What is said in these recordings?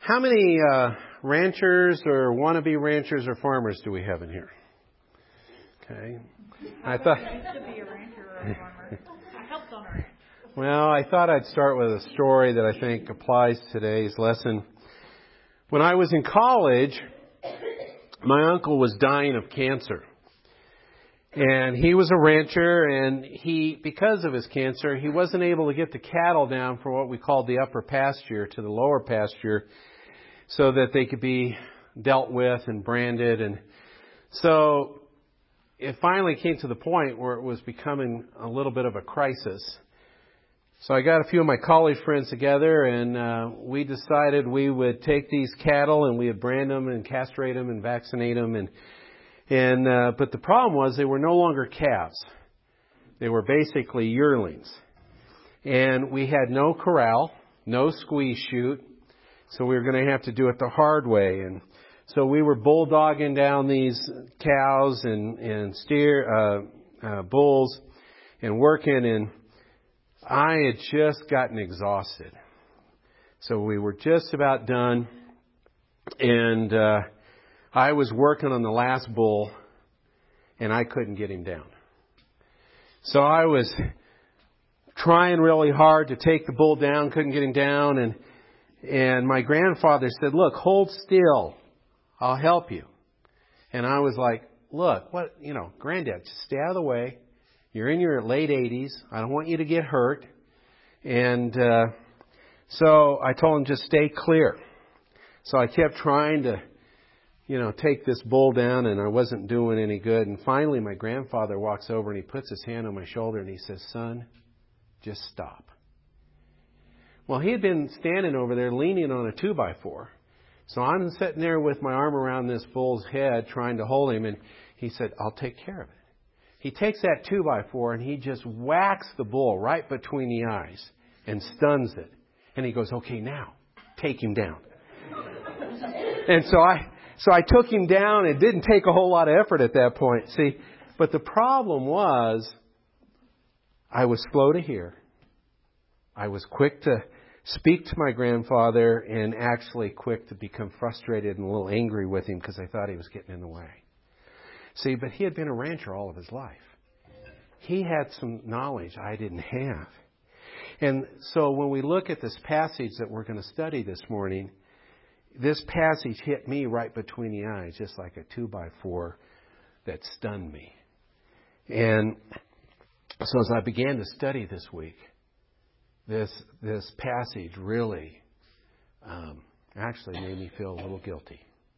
How many ranchers or wannabe ranchers or farmers do we have in here? Okay. I thought. I used to be a rancher or a farmer. I helped on a ranch. Well, I thought I'd start with a story that I think applies to today's lesson. When I was in college, my uncle was dying of cancer. And he was a rancher, and because of his cancer, he wasn't able to get the cattle down from what we called the upper pasture to the lower pasture so that they could be dealt with and branded. And so it finally came to the point where it was becoming a little bit of a crisis. So I got a few of my college friends together, and we decided we would take these cattle and we would brand them and castrate them and vaccinate them. But the problem was they were no longer calves. They were basically yearlings. And we had no corral, no squeeze chute, so we were going to have to do it the hard way. And so we were bulldogging down these cows and bulls and working, and I had just gotten exhausted. So we were just about done, and I was working on the last bull, and I couldn't get him down. So I was trying really hard to take the bull down, couldn't get him down, and my grandfather said, "Look, hold still. I'll help you." And I was like, "Look, Granddad, just stay out of the way. You're in your late 80s. I don't want you to get hurt." And so I told him, "Just stay clear." So I kept trying to take this bull down, and I wasn't doing any good. And finally, my grandfather walks over and he puts his hand on my shoulder and he says, "Son, just stop." Well, he had been standing over there leaning on a 2x4. So I'm sitting there with my arm around this bull's head trying to hold him, and he said, "I'll take care of it." He takes that 2x4 and he just whacks the bull right between the eyes and stuns it. And he goes, "Okay, now, take him down." And so I took him down. It didn't take a whole lot of effort at that point. See, but the problem was I was slow to hear. I was quick to speak to my grandfather and actually quick to become frustrated and a little angry with him because I thought he was getting in the way. See, but he had been a rancher all of his life. He had some knowledge I didn't have. And so when we look at this passage that we're going to study this morning, this passage hit me right between the eyes, just like a 2x4 that stunned me. And so as I began to study this week, this passage really actually made me feel a little guilty.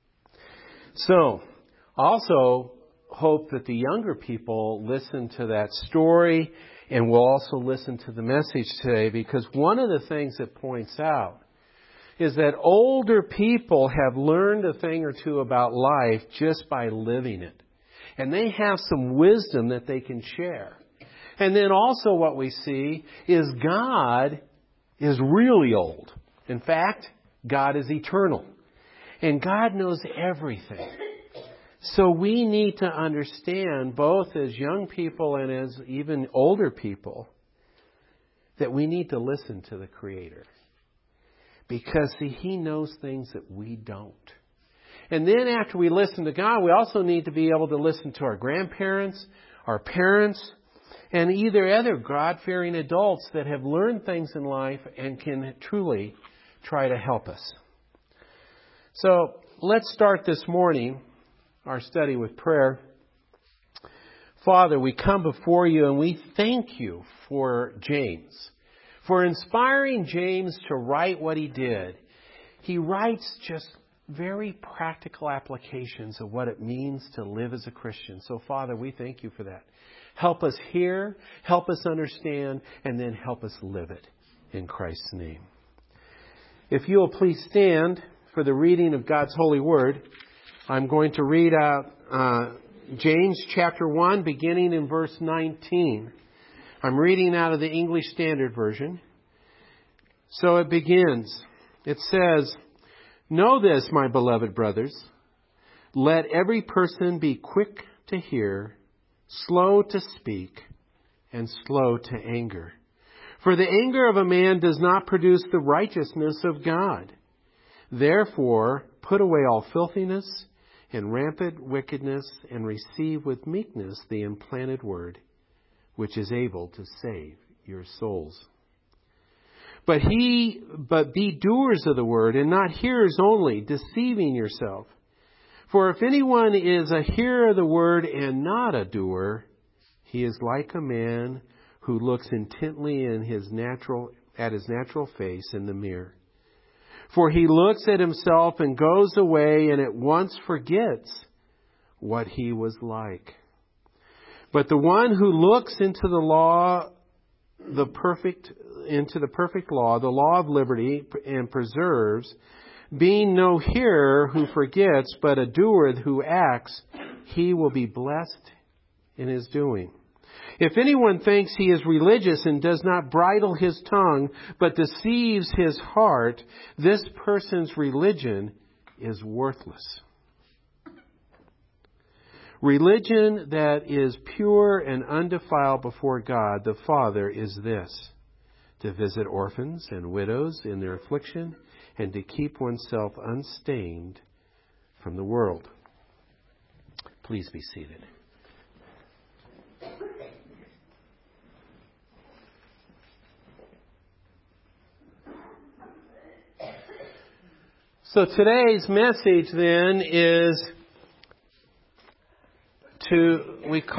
So, also hope that the younger people listen to that story and will also listen to the message today, because one of the things it points out is that older people have learned a thing or two about life just by living it. And they have some wisdom that they can share. And then also what we see is God is really old. In fact, God is eternal. And God knows everything. So we need to understand, both as young people and as even older people, that we need to listen to the Creator. Because, see, He knows things that we don't. And then after we listen to God, we also need to be able to listen to our grandparents, our parents, and either other God-fearing adults that have learned things in life and can truly try to help us. So let's start this morning our study with prayer. Father, we come before you and we thank you for James, for inspiring James to write what he did. He writes just very practical applications of what it means to live as a Christian. So, Father, we thank you for that. Help us hear, help us understand, and then help us live it in Christ's name. If you will please stand for the reading of God's holy word, I'm going to read out James chapter 1, beginning in verse 19. I'm reading out of the English Standard Version. So it begins. It says, "Know this, my beloved brothers. Let every person be quick to hear, slow to speak, and slow to anger. For the anger of a man does not produce the righteousness of God. Therefore, put away all filthiness and rampant wickedness, and receive with meekness the implanted word, which is able to save your souls. But be doers of the word, and not hearers only, deceiving yourself. For if anyone is a hearer of the word and not a doer, he is like a man who looks intently at his natural face in the mirror. For he looks at himself and goes away and at once forgets what he was like. But the one who looks into the law, the perfect law, the law of liberty, and preserves, being no hearer who forgets, but a doer who acts, he will be blessed in his doing. If anyone thinks he is religious and does not bridle his tongue, but deceives his heart, this person's religion is worthless. Religion that is pure and undefiled before God the Father is this: to visit orphans and widows in their affliction, and to keep oneself unstained from the world. Please be seated. So today's message then is to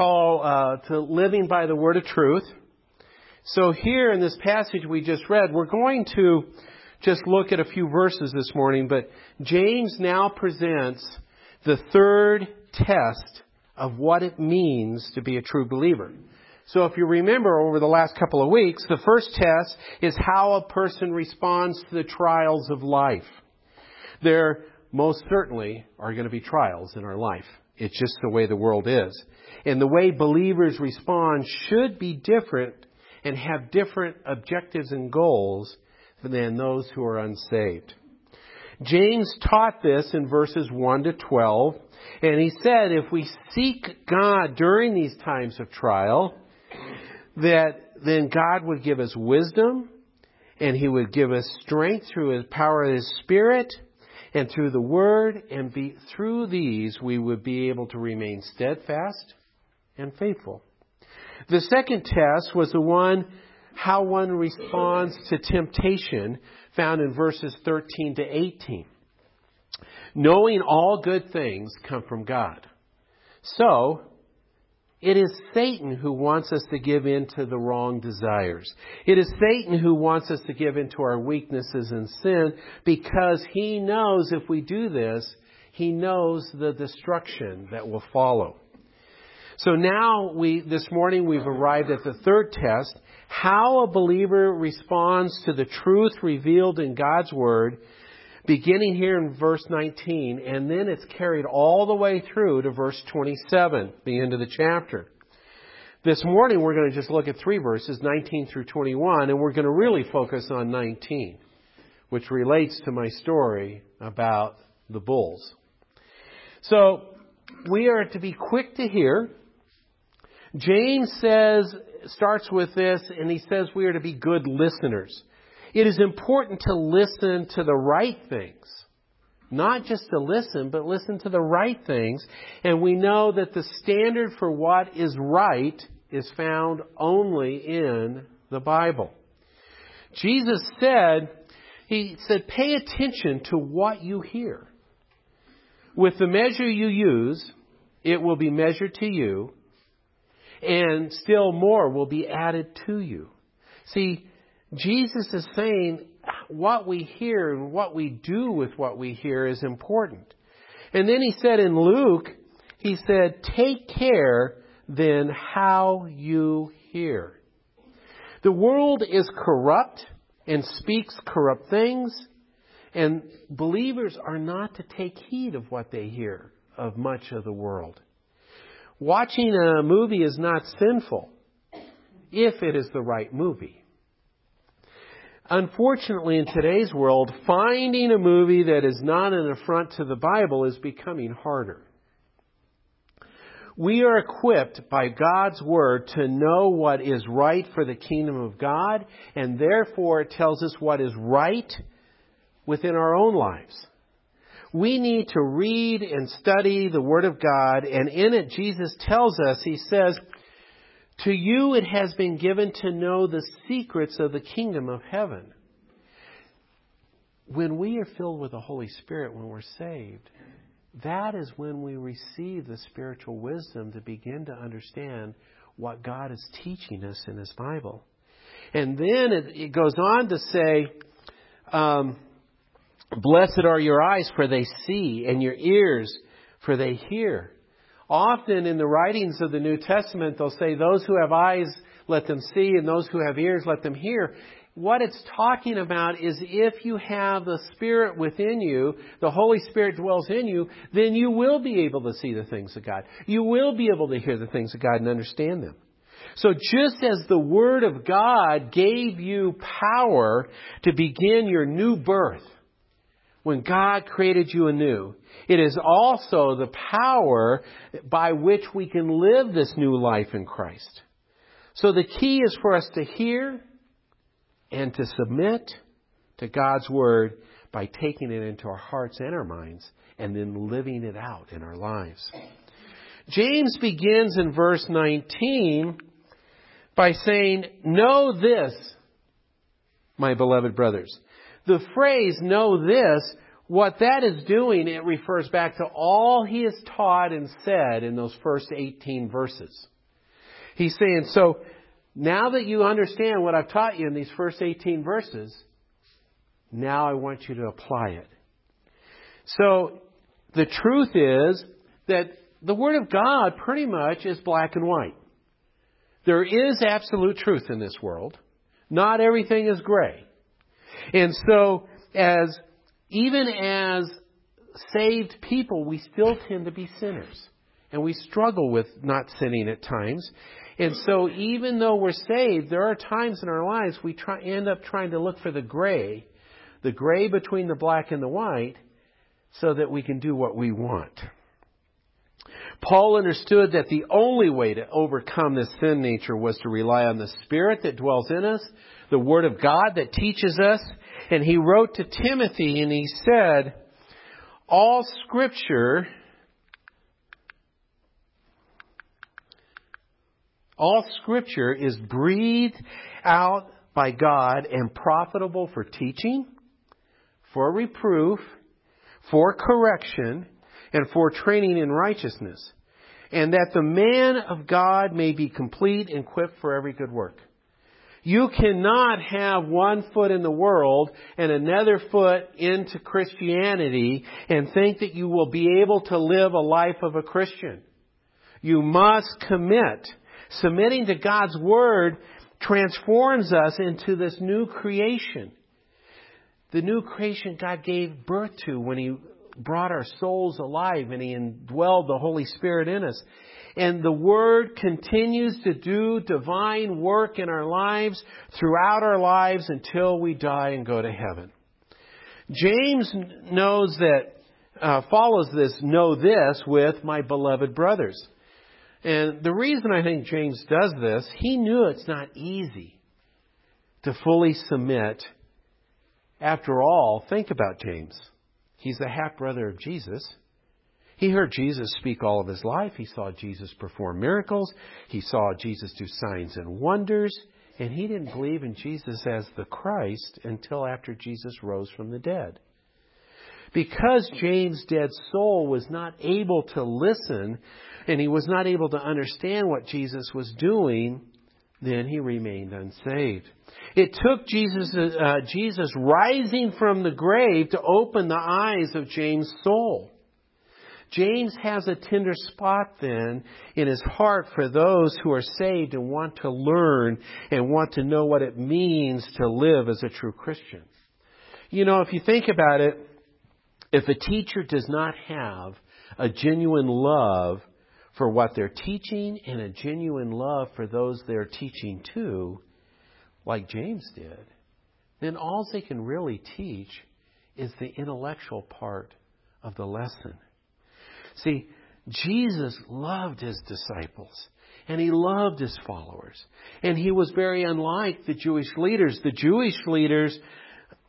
living by the word of truth. So here in this passage we just read, we're going to just look at a few verses this morning, but James now presents the third test of what it means to be a true believer. So if you remember over the last couple of weeks, the first test is how a person responds to the trials of life. There most certainly are going to be trials in our life. It's just the way the world is. And the way believers respond should be different and have different objectives and goals than those who are unsaved. James taught this in verses 1 to 12. And he said if we seek God during these times of trial, that then God would give us wisdom and He would give us strength through His power of His Spirit and through the Word, and through these we would be able to remain steadfast and faithful. The second test was the one, how one responds to temptation, found in verses 13 to 18. Knowing all good things come from God. So, it is Satan who wants us to give in to the wrong desires. It is Satan who wants us to give in to our weaknesses and sin, because he knows if we do this, he knows the destruction that will follow. So now this morning we've arrived at the third test, how a believer responds to the truth revealed in God's Word, beginning here in verse 19, and then it's carried all the way through to verse 27, the end of the chapter. This morning we're going to just look at 3 verses, 19 through 21, and we're going to really focus on 19, which relates to my story about the bulls. So, we are to be quick to hear. James starts with this, and he says we are to be good listeners. It is important to listen to the right things. Not just to listen, but listen to the right things. And we know that the standard for what is right is found only in the Bible. Jesus said, pay attention to what you hear. With the measure you use, it will be measured to you, and still more will be added to you. See, Jesus is saying what we hear and what we do with what we hear is important. And then he said in Luke, he said, take care then how you hear. The world is corrupt and speaks corrupt things, and believers are not to take heed of what they hear of much of the world. Watching a movie is not sinful if it is the right movie. Unfortunately, in today's world, finding a movie that is not an affront to the Bible is becoming harder. We are equipped by God's Word to know what is right for the kingdom of God, and therefore it tells us what is right within our own lives. We need to read and study the Word of God, and in it Jesus tells us, He says, to you it has been given to know the secrets of the kingdom of heaven. When we are filled with the Holy Spirit, when we're saved, that is when we receive the spiritual wisdom to begin to understand what God is teaching us in His Bible. And then it goes on to say, blessed are your eyes, for they see, and your ears, for they hear. Often in the writings of the New Testament, they'll say, those who have eyes, let them see, and those who have ears, let them hear. What it's talking about is if you have the Spirit within you, the Holy Spirit dwells in you, then you will be able to see the things of God. You will be able to hear the things of God and understand them. So just as the Word of God gave you power to begin your new birth, when God created you anew, it is also the power by which we can live this new life in Christ. So the key is for us to hear and to submit to God's Word by taking it into our hearts and our minds and then living it out in our lives. James begins in verse 19 by saying, know this, my beloved brothers. The phrase, know this, what that is doing, it refers back to all he has taught and said in those first 18 verses. He's saying, so now that you understand what I've taught you in these first 18 verses, now I want you to apply it. So the truth is that the Word of God pretty much is black and white. There is absolute truth in this world. Not everything is gray. And so even as saved people, we still tend to be sinners. And we struggle with not sinning at times. And so even though we're saved, there are times in our lives we end up trying to look for the gray between the black and the white, so that we can do what we want. Paul understood that the only way to overcome this sin nature was to rely on the Spirit that dwells in us, the Word of God that teaches us. And he wrote to Timothy and he said, all Scripture is breathed out by God and profitable for teaching, for reproof, for correction, and for training in righteousness, and that the man of God may be complete and equipped for every good work. You cannot have one foot in the world and another foot into Christianity and think that you will be able to live a life of a Christian. You must commit. Submitting to God's Word transforms us into this new creation. The new creation God gave birth to when He brought our souls alive and He indwelled the Holy Spirit in us. And the Word continues to do divine work in our lives throughout our lives until we die and go to heaven. James follows this, know this, with my beloved brothers. And the reason I think James does this, he knew it's not easy to fully submit. After all, think about James. He's the half-brother of Jesus. He heard Jesus speak all of his life. He saw Jesus perform miracles. He saw Jesus do signs and wonders. And he didn't believe in Jesus as the Christ until after Jesus rose from the dead. Because James' dead soul was not able to listen and he was not able to understand what Jesus was doing, then he remained unsaved. It took Jesus rising from the grave to open the eyes of James' soul. James has a tender spot then in his heart for those who are saved and want to learn and want to know what it means to live as a true Christian. You know, if you think about it, if a teacher does not have a genuine love for what they're teaching and a genuine love for those they're teaching to, like James did, then all they can really teach is the intellectual part of the lesson. See, Jesus loved His disciples and He loved His followers. And He was very unlike the Jewish leaders. The Jewish leaders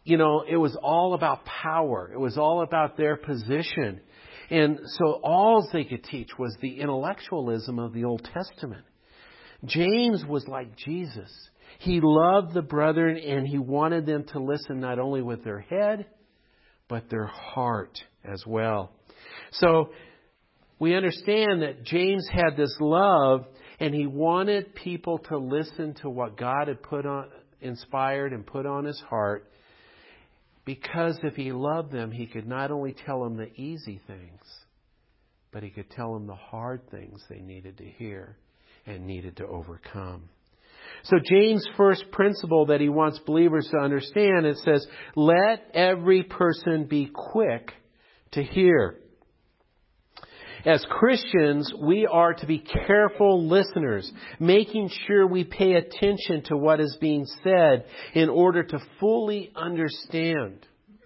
it was all about power. It was all about their position. And so all they could teach was the intellectualism of the Old Testament. James was like Jesus. He loved the brethren, and he wanted them to listen not only with their head, but their heart as well. So we understand that James had this love, and he wanted people to listen to what God had inspired and put on his heart. Because if he loved them, he could not only tell them the easy things, but he could tell them the hard things they needed to hear and needed to overcome. So James' first principle that he wants believers to understand, it says, let every person be quick to hear. As Christians, we are to be careful listeners, making sure we pay attention to what is being said in order to fully understand.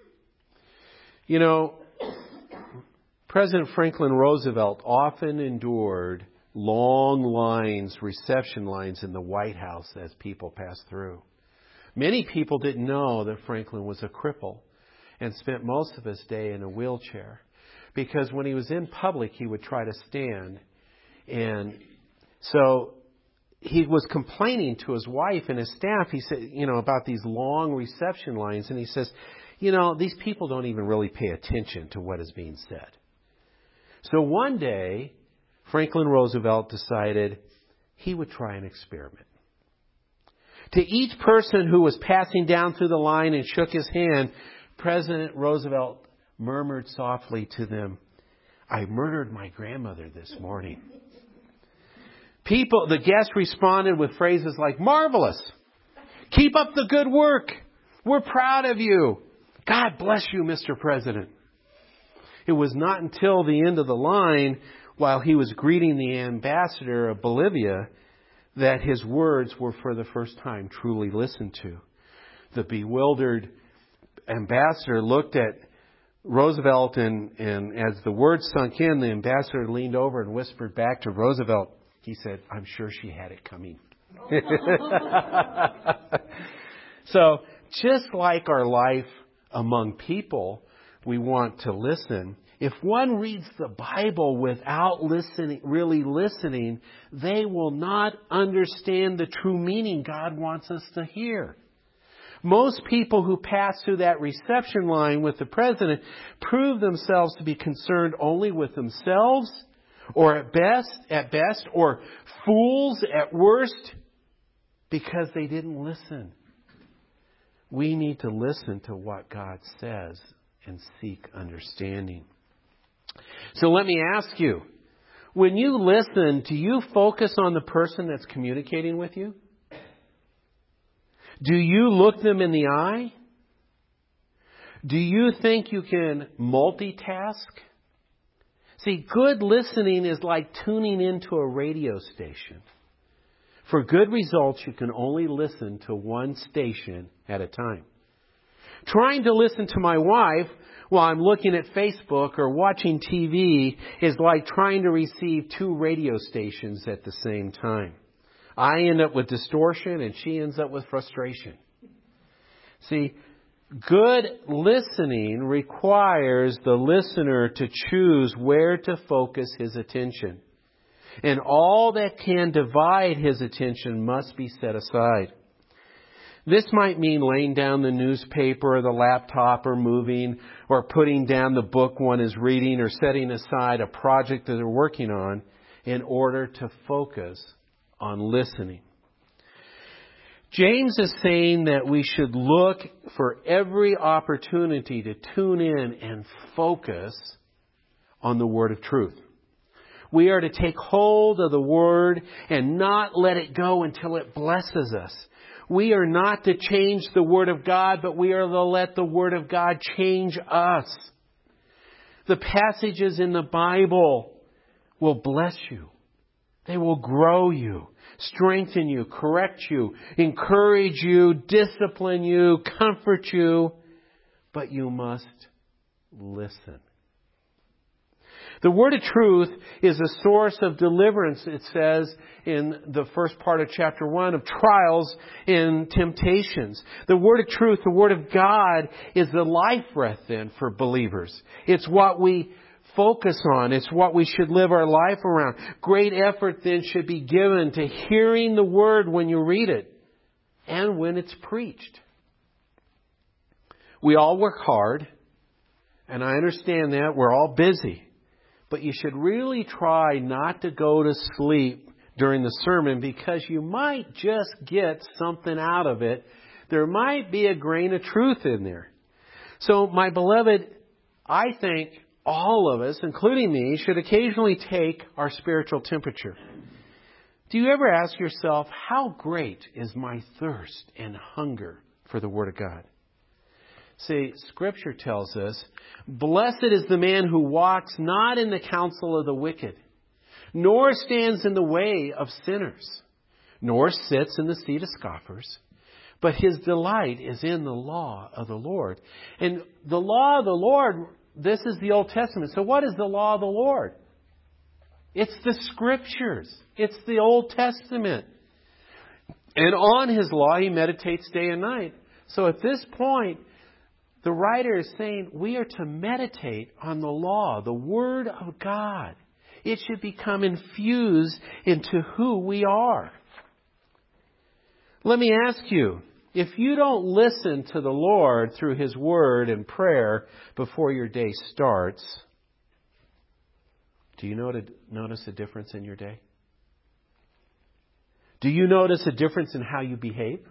President Franklin Roosevelt often endured long lines, reception lines in the White House as people passed through. Many people didn't know that Franklin was a cripple and spent most of his day in a wheelchair. Because when he was in public, he would try to stand. And so he was complaining to his wife and his staff, he said, about these long reception lines. And he says, these people don't even really pay attention to what is being said. So one day, Franklin Roosevelt decided he would try an experiment. To each person who was passing down through the line and shook his hand, President Roosevelt murmured softly to them, I murdered my grandmother this morning. The guests responded with phrases like, marvelous. Keep up the good work. We're proud of you. God bless you, Mr. President. It was not until the end of the line, while he was greeting the ambassador of Bolivia, that his words were for the first time truly listened to. The bewildered ambassador looked at Roosevelt, and as the words sunk in, the ambassador leaned over and whispered back to Roosevelt. He said, I'm sure she had it coming. So, just like our life among people, we want to listen. If one reads the Bible without really listening, they will not understand the true meaning God wants us to hear. Most people who pass through that reception line with the president prove themselves to be concerned only with themselves, or at best, or fools at worst, because they didn't listen. We need to listen to what God says and seek understanding. So let me ask you, when you listen, do you focus on the person that's communicating with you? Do you look them in the eye? Do you think you can multitask? See, good listening is like tuning into a radio station. For good results, you can only listen to one station at a time. Trying to listen to my wife while I'm looking at Facebook or watching TV is like trying to receive two radio stations at the same time. I end up with distortion and she ends up with frustration. See, good listening requires the listener to choose where to focus his attention. And all that can divide his attention must be set aside. This might mean laying down the newspaper or the laptop or moving or putting down the book one is reading or setting aside a project that they're working on in order to focus on listening. James is saying that we should look for every opportunity to tune in and focus on the word of truth. We are to take hold of the word and not let it go until it blesses us. We are not to change the Word of God, but we are to let the Word of God change us. The passages in the Bible will bless you. They will grow you, strengthen you, correct you, encourage you, discipline you, comfort you, but you must listen. The word of truth is a source of deliverance, it says in the first part of chapter 1, of trials and temptations. The word of truth, the word of God, is the life breath then for believers. It's what we focus on. It's what we should live our life around. Great effort then should be given to hearing the word when you read it and when it's preached. We all work hard, and I understand that. We're all busy. But you should really try not to go to sleep during the sermon, because you might just get something out of it. There might be a grain of truth in there. So, my beloved, I think all of us, including me, should occasionally take our spiritual temperature. Do you ever ask yourself, how great is my thirst and hunger for the Word of God? See, Scripture tells us, blessed is the man who walks not in the counsel of the wicked, nor stands in the way of sinners, nor sits in the seat of scoffers, but his delight is in the law of the Lord. And the law of the Lord, this is the Old Testament. So what is the law of the Lord? It's the Scriptures. It's the Old Testament. And on His law He meditates day and night. So at this point, the writer is saying we are to meditate on the law, the Word of God. It should become infused into who we are. Let me ask you, if you don't listen to the Lord through His Word and prayer before your day starts, do you notice a difference in your day? Do you notice a difference in how you behave?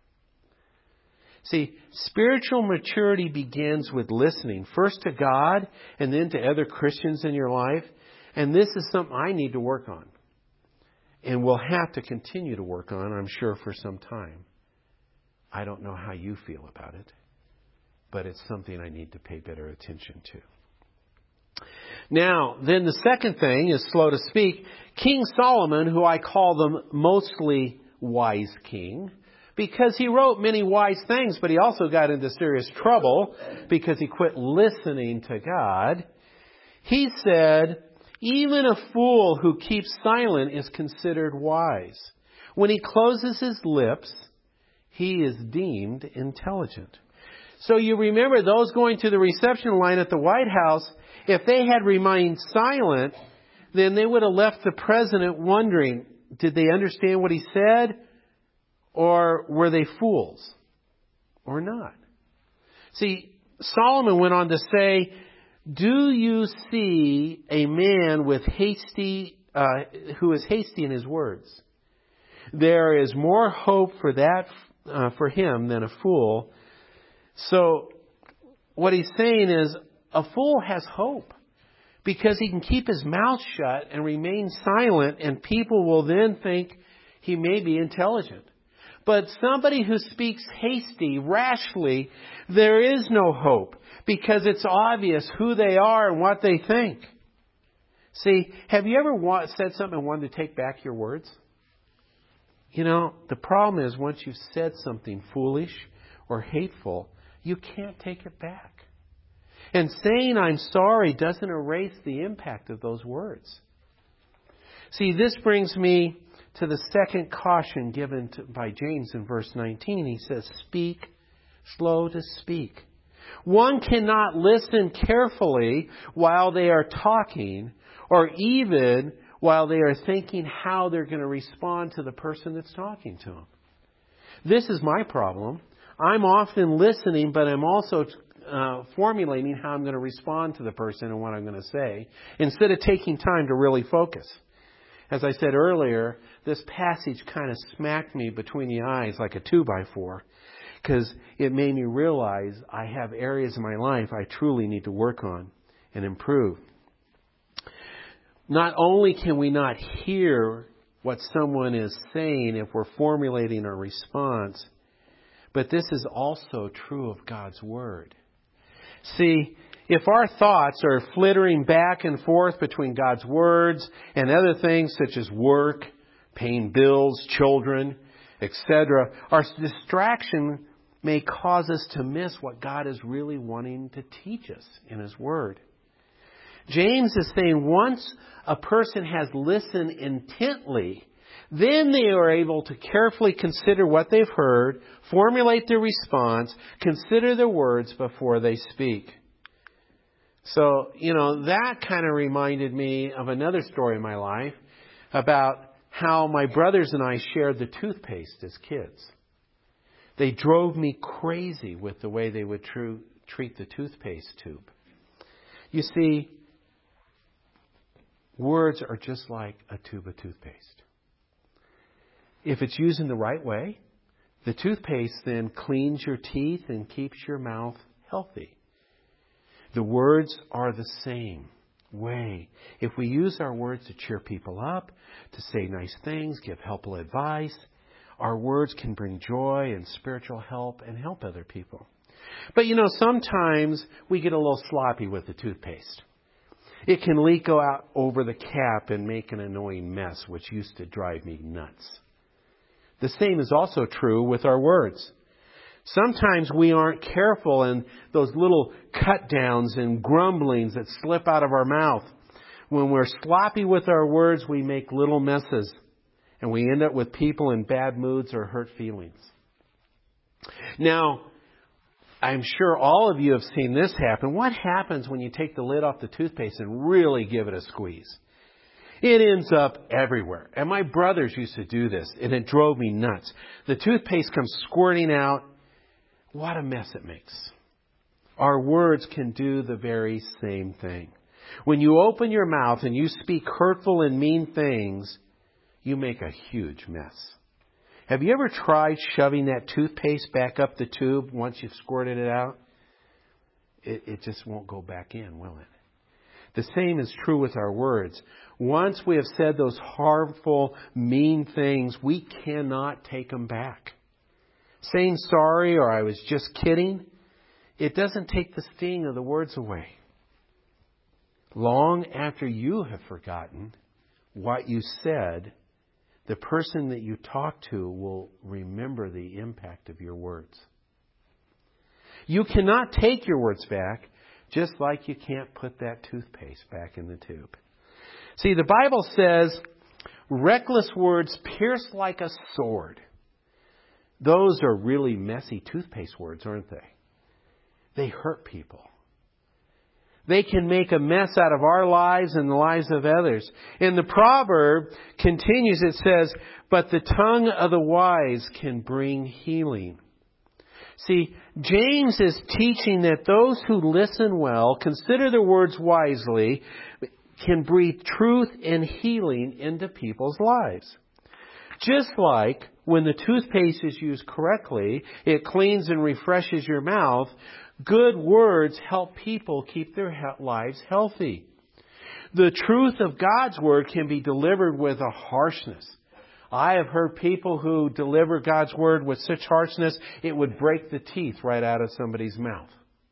See, spiritual maturity begins with listening, first to God and then to other Christians in your life. And this is something I need to work on. And will have to continue to work on, I'm sure, for some time. I don't know how you feel about it, but it's something I need to pay better attention to. Now, then the second thing is slow to speak. King Solomon, who I call the mostly wise king, because he wrote many wise things, but he also got into serious trouble because he quit listening to God. He said, even a fool who keeps silent is considered wise. When he closes his lips, he is deemed intelligent. So you remember those going to the reception line at the White House, if they had remained silent, then they would have left the president wondering, did they understand what he said? Or were they fools? Or not? See, Solomon went on to say, do you see a man with who is hasty in his words? There is more hope for that for him than a fool. So what he's saying is a fool has hope because he can keep his mouth shut and remain silent, and people will then think he may be intelligent. But somebody who speaks hasty, rashly, there is no hope because it's obvious who they are and what they think. See, have you ever said something and wanted to take back your words? You know, the problem is once you've said something foolish or hateful, you can't take it back. And saying I'm sorry doesn't erase the impact of those words. See, this brings me to the second caution given by James in verse 19. He says, speak, slow to speak. One cannot listen carefully while they are talking, or even while they are thinking how they're going to respond to the person that's talking to them. This is my problem. I'm often listening, but I'm also formulating how I'm going to respond to the person and what I'm going to say, instead of taking time to really focus. As I said earlier, this passage kind of smacked me between the eyes like a 2x4, because it made me realize I have areas in my life I truly need to work on and improve. Not only can we not hear what someone is saying if we're formulating our response, but this is also true of God's Word. See, if our thoughts are flittering back and forth between God's words and other things such as work, paying bills, children, etc., our distraction may cause us to miss what God is really wanting to teach us in His Word. James is saying once a person has listened intently, then they are able to carefully consider what they've heard, formulate their response, consider their words before they speak. So, that kind of reminded me of another story in my life about how my brothers and I shared the toothpaste as kids. They drove me crazy with the way they would treat the toothpaste tube. You see, words are just like a tube of toothpaste. If it's used in the right way, the toothpaste then cleans your teeth and keeps your mouth healthy. The words are the same way. If we use our words to cheer people up, to say nice things, give helpful advice, our words can bring joy and spiritual help and help other people. But sometimes we get a little sloppy with the toothpaste. It can leak out over the cap and make an annoying mess, which used to drive me nuts. The same is also true with our words. Sometimes we aren't careful, and those little cut downs and grumblings that slip out of our mouth. When we're sloppy with our words, we make little messes, and we end up with people in bad moods or hurt feelings. Now, I'm sure all of you have seen this happen. What happens when you take the lid off the toothpaste and really give it a squeeze? It ends up everywhere. And my brothers used to do this, and it drove me nuts. The toothpaste comes squirting out. What a mess it makes. Our words can do the very same thing. When you open your mouth and you speak hurtful and mean things, you make a huge mess. Have you ever tried shoving that toothpaste back up the tube once you've squirted it out? It just won't go back in, will it? The same is true with our words. Once we have said those harmful, mean things, we cannot take them back. Saying sorry or I was just kidding, it doesn't take the sting of the words away. Long after you have forgotten what you said, the person that you talk to will remember the impact of your words. You cannot take your words back, just like you can't put that toothpaste back in the tube. See, the Bible says, reckless words pierce like a sword. Those are really messy toothpaste words, aren't they? They hurt people. They can make a mess out of our lives and the lives of others. And the proverb continues, it says, but the tongue of the wise can bring healing. See, James is teaching that those who listen well, consider their words wisely, can breathe truth and healing into people's lives. Just like when the toothpaste is used correctly, it cleans and refreshes your mouth. Good words help people keep their lives healthy. The truth of God's Word can be delivered with a harshness. I have heard people who deliver God's Word with such harshness, it would break the teeth right out of somebody's mouth.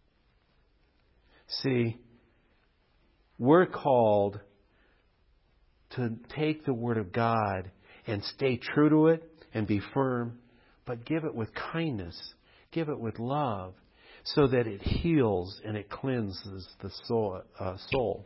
See, we're called to take the Word of God and stay true to it and be firm, but give it with kindness, give it with love, so that it heals and it cleanses the soul.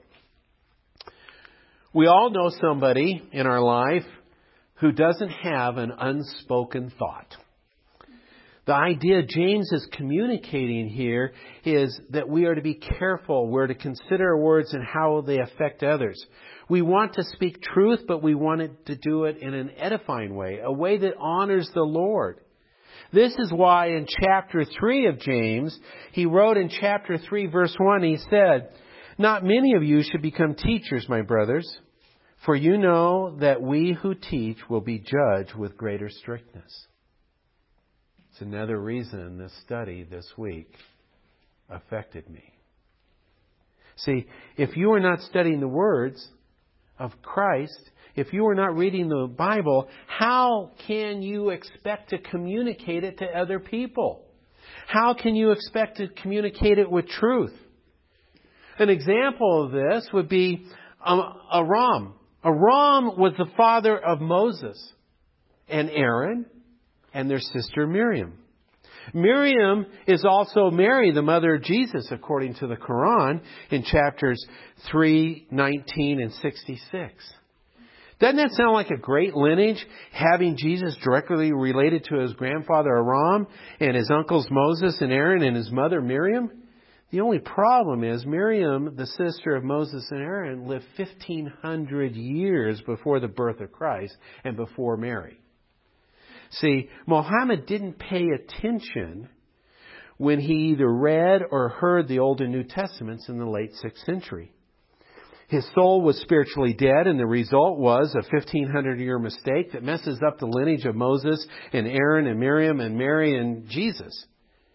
We all know somebody in our life who doesn't have an unspoken thought. The idea James is communicating here is that we are to be careful. We're to consider our words and how they affect others. We want to speak truth, but we want to do it in an edifying way, a way that honors the Lord. This is why in chapter 3 of James, he wrote in chapter 3, verse 1, he said, not many of you should become teachers, my brothers, for you know that we who teach will be judged with greater strictness. It's another reason this study this week affected me. See, if you are not studying the words of Christ, if you are not reading the Bible, how can you expect to communicate it to other people? How can you expect to communicate it with truth? An example of this would be Aram. Aram was the father of Moses and Aaron and their sister Miriam. Miriam is also Mary, the mother of Jesus, according to the Quran, in chapters 3, 19, and 66. Doesn't that sound like a great lineage, having Jesus directly related to his grandfather Aram and his uncles Moses and Aaron and his mother Miriam? The only problem is Miriam, the sister of Moses and Aaron, lived 1,500 years before the birth of Christ and before Mary. See, Muhammad didn't pay attention when he either read or heard the Old and New Testaments in the late 6th century. His soul was spiritually dead, and the result was a 1,500-year mistake that messes up the lineage of Moses and Aaron and Miriam and Mary and Jesus.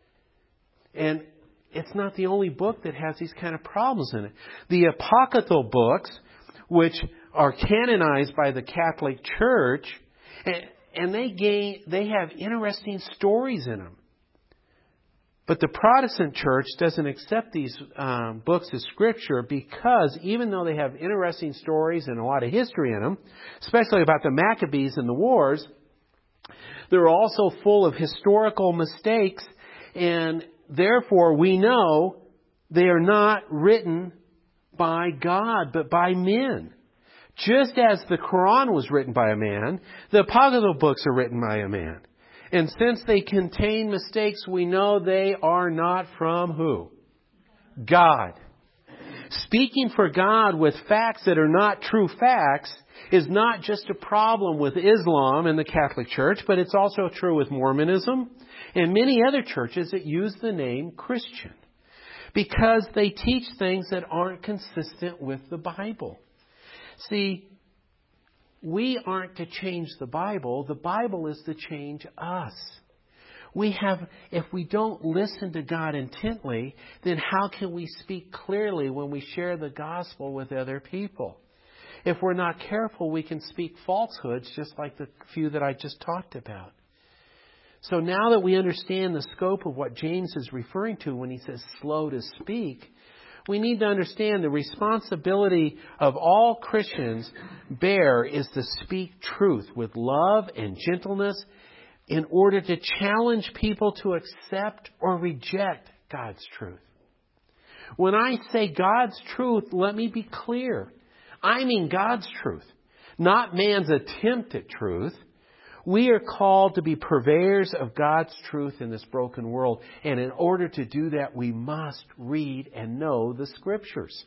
And it's not the only book that has these kind of problems in it. The apocryphal books, which are canonized by the Catholic Church, and they have interesting stories in them. But the Protestant Church doesn't accept these books as Scripture because even though they have interesting stories and a lot of history in them, especially about the Maccabees and the wars, they're also full of historical mistakes, and therefore we know they are not written by God but by men. Just as the Quran was written by a man, the apocryphal books are written by a man. And since they contain mistakes, we know they are not from who? God. Speaking for God with facts that are not true facts is not just a problem with Islam and the Catholic Church, but it's also true with Mormonism and many other churches that use the name Christian, because they teach things that aren't consistent with the Bible. See, we aren't to change the Bible. The Bible is to change us. If we don't listen to God intently, then how can we speak clearly when we share the gospel with other people? If we're not careful, we can speak falsehoods just like the few that I just talked about. So now that we understand the scope of what James is referring to when he says slow to speak, we need to understand the responsibility of all Christians bear is to speak truth with love and gentleness in order to challenge people to accept or reject God's truth. When I say God's truth, let me be clear. I mean God's truth, not man's attempt at truth. We are called to be purveyors of God's truth in this broken world. And in order to do that, we must read and know the Scriptures.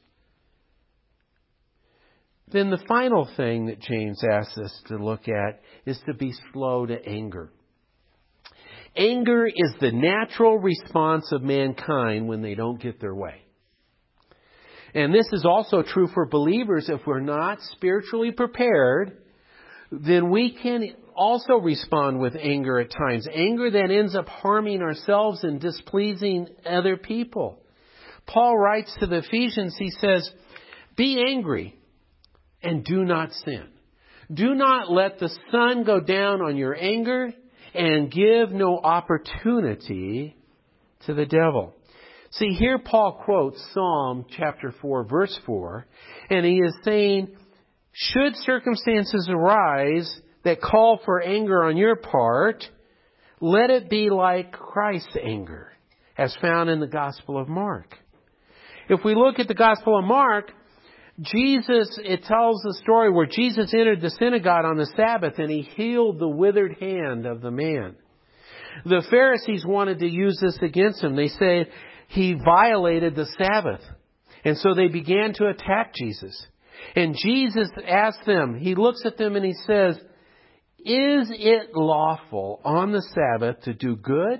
Then the final thing that James asks us to look at is to be slow to anger. Anger is the natural response of mankind when they don't get their way. And this is also true for believers. If we're not spiritually prepared, then we can also respond with anger at times. Anger that ends up harming ourselves and displeasing other people. Paul writes to the Ephesians, he says, "Be angry and do not sin. Do not let the sun go down on your anger and give no opportunity to the devil." See, here Paul quotes Psalm chapter 4, verse 4, and he is saying, should circumstances arise that call for anger on your part, let it be like Christ's anger, as found in the Gospel of Mark. If we look at the Gospel of Mark, it tells the story where Jesus entered the synagogue on the Sabbath and he healed the withered hand of the man. The Pharisees wanted to use this against him. They said he violated the Sabbath. And so they began to attack Jesus. And Jesus asked them, he looks at them and he says, "Is it lawful on the Sabbath to do good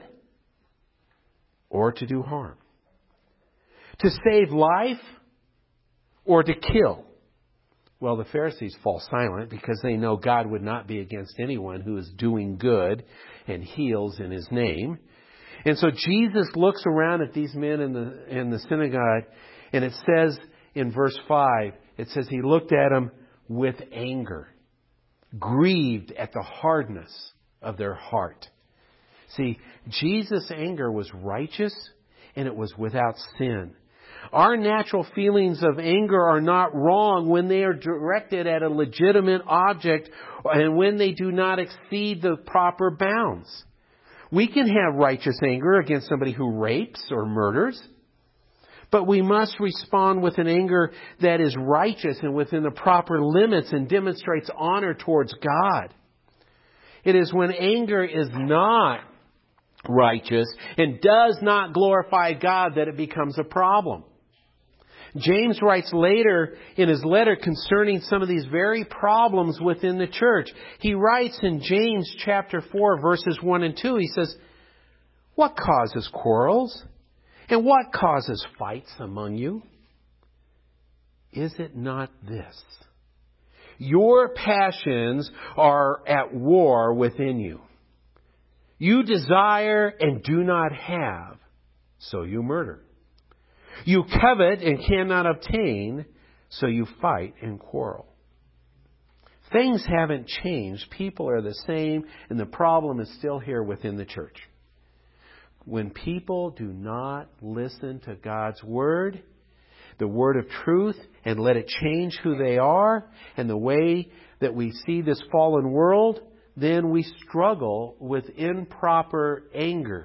or to do harm? To save life or to kill?" Well, the Pharisees fall silent because they know God would not be against anyone who is doing good and heals in His name. And so Jesus looks around at these men in the synagogue, and it says in verse 5, it says he looked at them with anger, grieved at the hardness of their heart. See, Jesus' anger was righteous and it was without sin. Our natural feelings of anger are not wrong when they are directed at a legitimate object and when they do not exceed the proper bounds. We can have righteous anger against somebody who rapes or murders. But we must respond with an anger that is righteous and within the proper limits and demonstrates honor towards God. It is when anger is not righteous and does not glorify God that it becomes a problem. James writes later in his letter concerning some of these very problems within the church. He writes in James chapter 4 verses 1 and 2, he says, "What causes quarrels? And what causes fights among you? Is it not this? Your passions are at war within you. You desire and do not have, so you murder. You covet and cannot obtain, so you fight and quarrel." Things haven't changed. People are the same, and the problem is still here within the church. When people do not listen to God's Word, the Word of truth, and let it change who they are and the way that we see this fallen world, then we struggle with improper anger.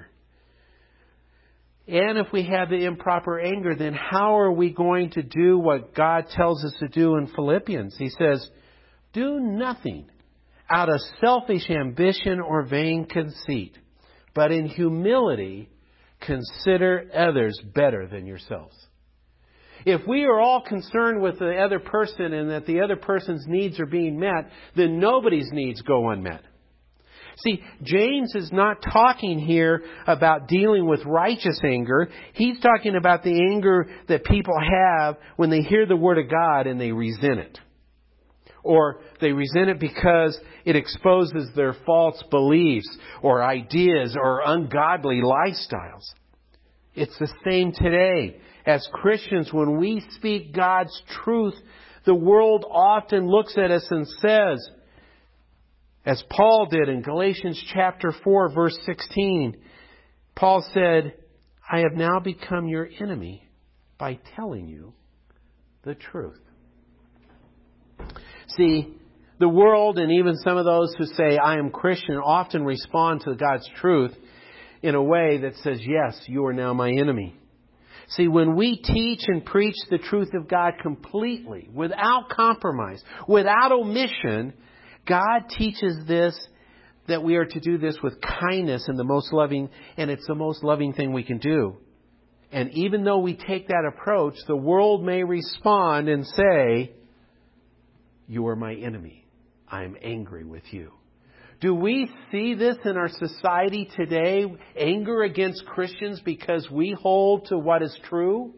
And if we have the improper anger, then how are we going to do what God tells us to do in Philippians? He says, "Do nothing out of selfish ambition or vain conceit, but in humility, consider others better than yourselves." If we are all concerned with the other person and that the other person's needs are being met, then nobody's needs go unmet. See, James is not talking here about dealing with righteous anger. He's talking about the anger that people have when they hear the Word of God and they resent it. Or they resent it because it exposes their false beliefs or ideas or ungodly lifestyles. It's the same today. As Christians, when we speak God's truth, the world often looks at us and says, as Paul did in Galatians chapter 4, verse 16, Paul said, "I have now become your enemy by telling you the truth." See, the world and even some of those who say, "I am Christian," often respond to God's truth in a way that says, "Yes, you are now my enemy." See, when we teach and preach the truth of God completely, without compromise, without omission, God teaches this, that we are to do this with kindness and it's the most loving thing we can do. And even though we take that approach, the world may respond and say, "You are my enemy. I am angry with you." Do we see this in our society today? Anger against Christians because we hold to what is true?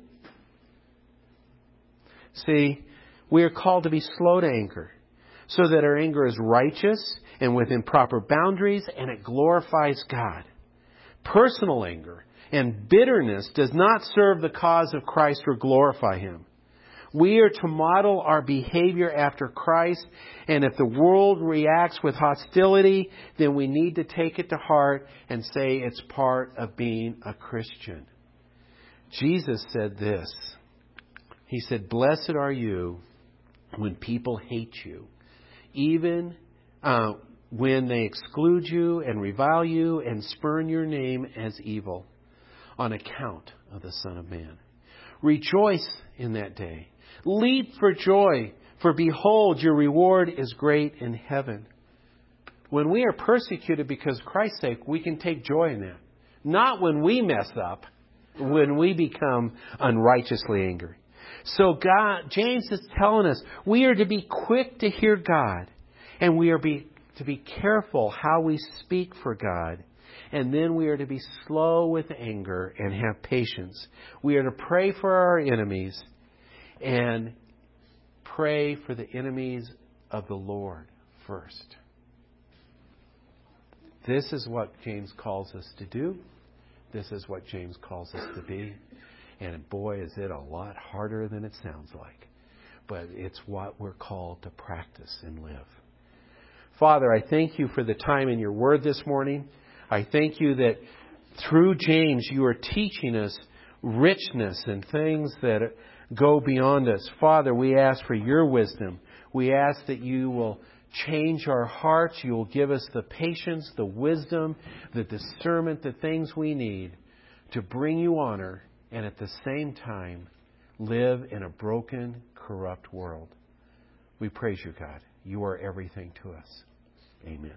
See, we are called to be slow to anger, so that our anger is righteous and within proper boundaries, and it glorifies God. Personal anger and bitterness does not serve the cause of Christ or glorify Him. We are to model our behavior after Christ, and if the world reacts with hostility, then we need to take it to heart and say it's part of being a Christian. Jesus said this. He said, "Blessed are you when people hate you, even when they exclude you and revile you and spurn your name as evil on account of the Son of Man. Rejoice in that day. Leap for joy, for behold, your reward is great in heaven." When we are persecuted because of Christ's sake, we can take joy in that. Not when we mess up, when we become unrighteously angry. So James is telling us we are to be quick to hear God, and we are to be careful how we speak for God. And then we are to be slow with anger and have patience. We are to pray for our enemies and pray for the enemies of the Lord first. This is what James calls us to do. This is what James calls us to be. And boy, is it a lot harder than it sounds like. But it's what we're called to practice and live. Father, I thank you for the time in your word this morning. I thank you that through James you are teaching us richness and things that go beyond us. Father, we ask for your wisdom. We ask that you will change our hearts. You will give us the patience, the wisdom, the discernment, the things we need to bring you honor and at the same time live in a broken, corrupt world. We praise you, God. You are everything to us. Amen.